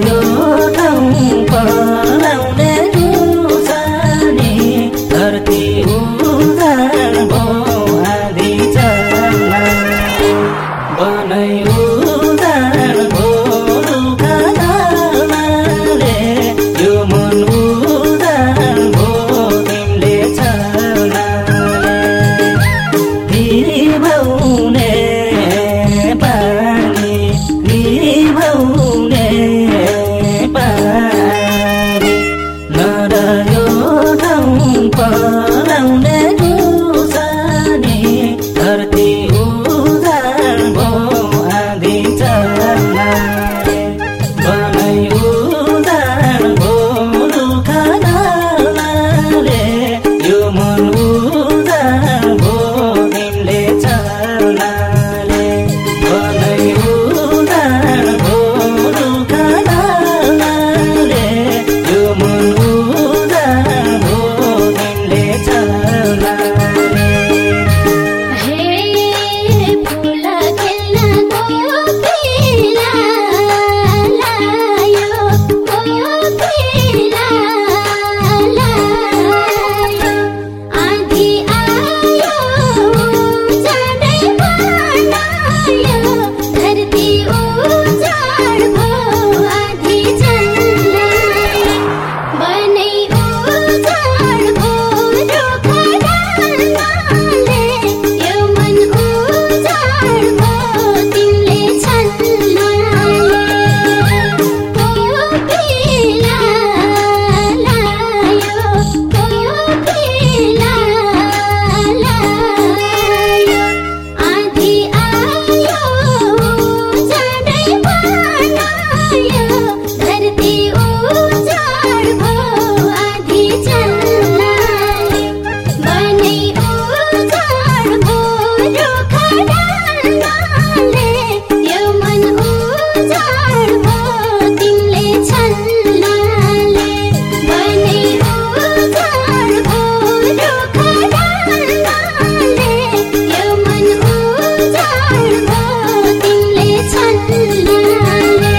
यो ठाउँ पलाउने रुसानी धरती उधार भो आधी चल्ला बनाई उधार भो रुखाले यो मन उधार भो तिमीले चल्ला निभाउने पानी निभाउने पानी नरह्यो ठाउँ पलाउने रुसानी धरती उधार भो आधी चल्ला बनाई उधार भो रुखाले यो मन उधार भो तिमीले चल्नाले बनाई उधार भो रुखाले यो मन उधार भो तिमीले चल्नाले हे फूल खेल्नको पिला लायो पिला लायो आधी आयो चढै बनायो धरती उजाड भो आधी चल्ला बनै उजाड भो रुखडालले यो मन उजाड भो तिमीले छल्लाले पिला लायो पिला लायो आधी आयो चढै बनायो धरती उजाड भो आधी चल्लाले बनै उजाड भो रुखडालले यो मन उजाड भो तिमीले छल्लाले बनै उजाड भो रुखडालले यो मन उजाड भो तिमीले छल्लाले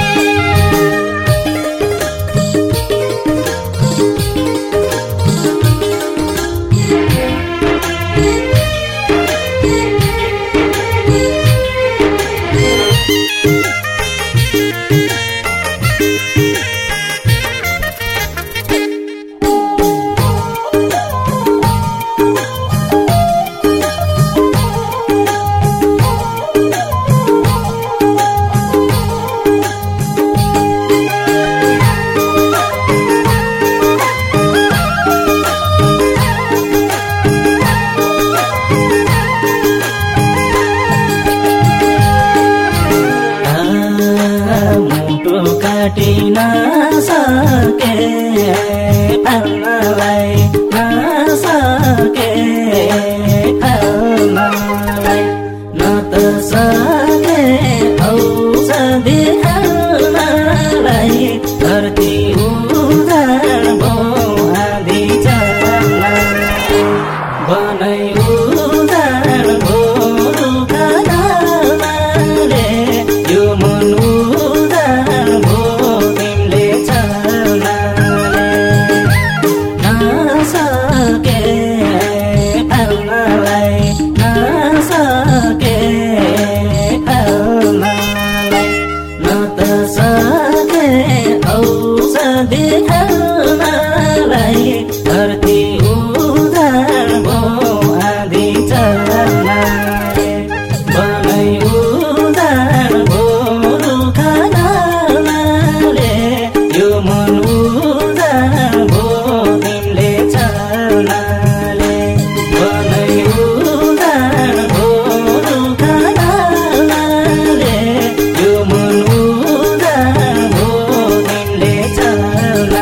मुटु काटिन सके फाल्नलाई नसके फाल्नलाई न त सके औषधि हाल्नलाई धरती उधार भो आधी चल्ला बनाई उधार भो रुखाले यो मन उधार भो तिमीले चल्नाले नसके फाल्नलाई नसके फाल्नलाई न त सके औषधि हाल्नलाई धरती उधार भो आधी चल्नाले बनाई उधार भो रुखाले यो मन उधार भो तिमीले चल्नाले बनाई उधार भो रुखाले यो मन उधार भो तिमीले चल्नाले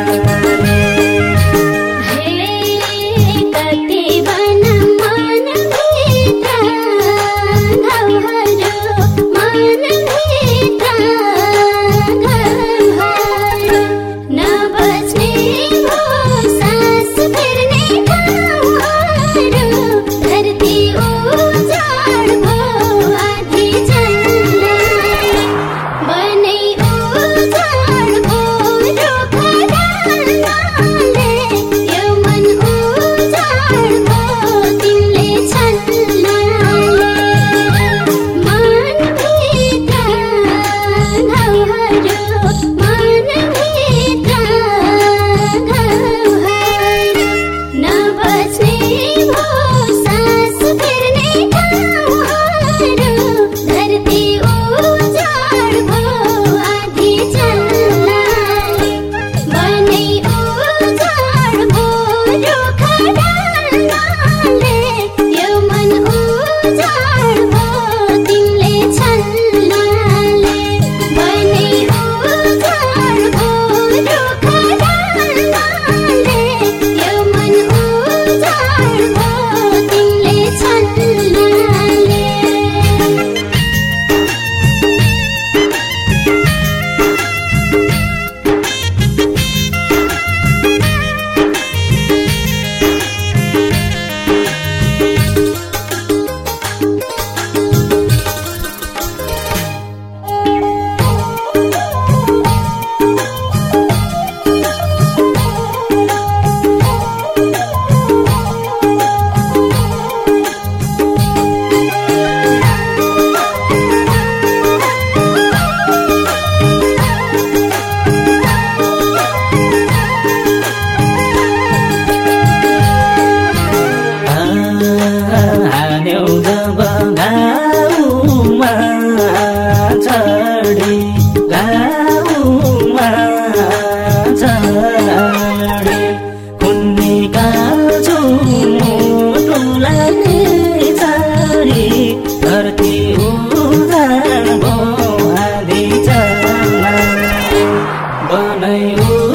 नै